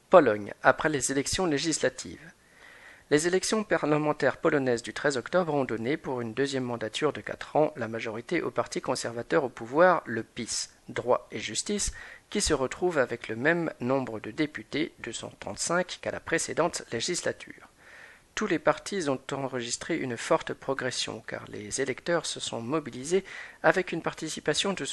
Pologne, après les élections législatives. Les élections parlementaires polonaises du 13 octobre ont donné, pour une deuxième mandature de 4 ans, la majorité au parti conservateur au pouvoir, le PiS, Droit et Justice, qui se retrouve avec le même nombre de députés, 235, qu'à la précédente législature. Tous les partis ont enregistré une forte progression, car les électeurs se sont mobilisés avec une participation de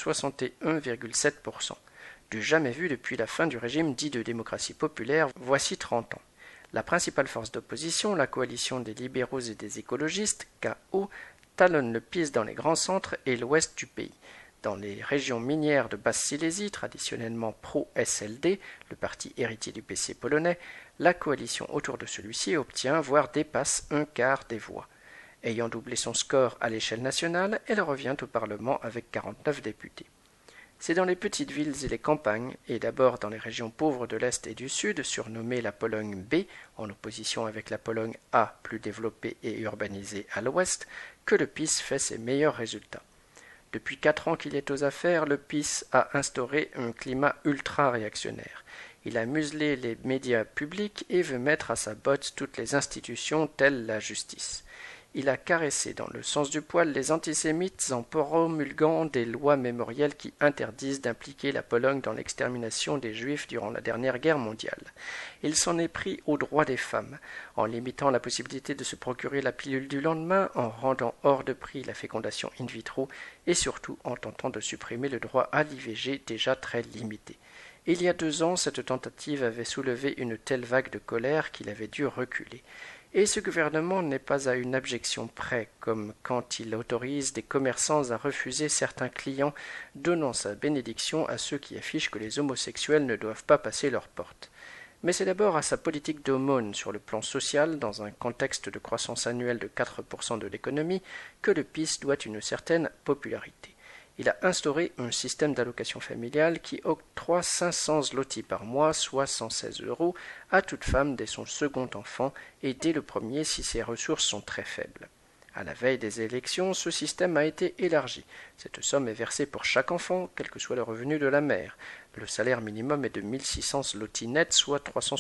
61,7%, du jamais vu depuis la fin du régime dit de démocratie populaire, voici 30 ans. La principale force d'opposition, la coalition des libéraux et des écologistes, KO, talonne le PiS dans les grands centres et l'ouest du pays. Dans les régions minières de Basse-Silésie, traditionnellement pro-SLD, le parti héritier du PC polonais, la coalition autour de celui-ci obtient, voire dépasse, un quart des voix. Ayant doublé son score à l'échelle nationale, elle revient au Parlement avec 49 députés. C'est dans les petites villes et les campagnes, et d'abord dans les régions pauvres de l'Est et du Sud, surnommées la Pologne B, en opposition avec la Pologne A, plus développée et urbanisée à l'Ouest, que le PiS fait ses meilleurs résultats. Depuis 4 ans qu'il est aux affaires, le PiS a instauré un climat ultra-réactionnaire. Il a muselé les médias publics et veut mettre à sa botte toutes les institutions telles la justice. Il a caressé dans le sens du poil les antisémites en promulguant des lois mémorielles qui interdisent d'impliquer la Pologne dans l'extermination des Juifs durant la dernière guerre mondiale. Il s'en est pris aux droits des femmes, en limitant la possibilité de se procurer la pilule du lendemain, en rendant hors de prix la fécondation in vitro et surtout en tentant de supprimer le droit à l'IVG déjà très limité. Il y a 2 ans, cette tentative avait soulevé une telle vague de colère qu'il avait dû reculer. Et ce gouvernement n'est pas à une abjection près, comme quand il autorise des commerçants à refuser certains clients, donnant sa bénédiction à ceux qui affichent que les homosexuels ne doivent pas passer leurs portes. Mais c'est d'abord à sa politique d'aumône sur le plan social, dans un contexte de croissance annuelle de 4% de l'économie, que le PiS doit une certaine popularité. Il a instauré un système d'allocation familiale qui octroie 500 zlotys par mois, soit 116 €, à toute femme dès son second enfant et dès le premier si ses ressources sont très faibles. À la veille des élections, ce système a été élargi. Cette somme est versée pour chaque enfant, quel que soit le revenu de la mère. Le salaire minimum est de 1600 zlotys net, soit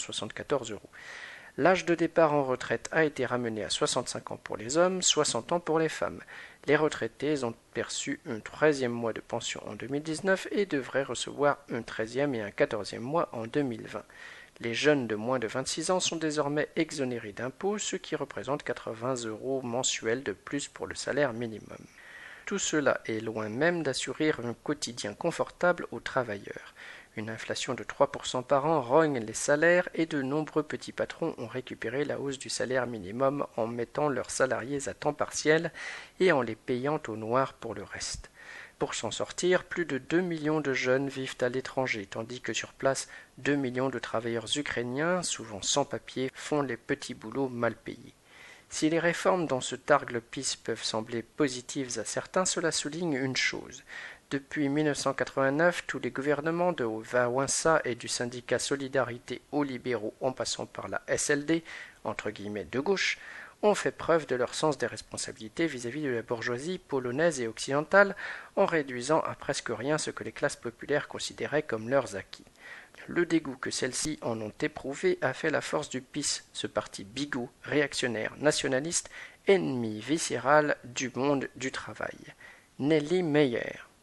374 €. L'âge de départ en retraite a été ramené à 65 ans pour les hommes, 60 ans pour les femmes. Les retraités ont perçu un 13e mois de pension en 2019 et devraient recevoir un 13e et un 14e mois en 2020. Les jeunes de moins de 26 ans sont désormais exonérés d'impôts, ce qui représente 80 € mensuels de plus pour le salaire minimum. Tout cela est loin même d'assurer un quotidien confortable aux travailleurs. Une inflation de 3% par an rogne les salaires et de nombreux petits patrons ont récupéré la hausse du salaire minimum en mettant leurs salariés à temps partiel et en les payant au noir pour le reste. Pour s'en sortir, plus de 2 millions de jeunes vivent à l'étranger, tandis que sur place, 2 millions de travailleurs ukrainiens, souvent sans papier, font les petits boulots mal payés. Si les réformes dont se targue le PiS peuvent sembler positives à certains, cela souligne une chose. Depuis 1989, tous les gouvernements de Wałęsa et du syndicat Solidarité aux libéraux en passant par la SLD, entre guillemets de gauche, ont fait preuve de leur sens des responsabilités vis-à-vis de la bourgeoisie polonaise et occidentale en réduisant à presque rien ce que les classes populaires considéraient comme leurs acquis. Le dégoût que celles-ci en ont éprouvé a fait la force du PiS, ce parti bigot, réactionnaire, nationaliste, ennemi viscéral du monde du travail. Nelly Meyer.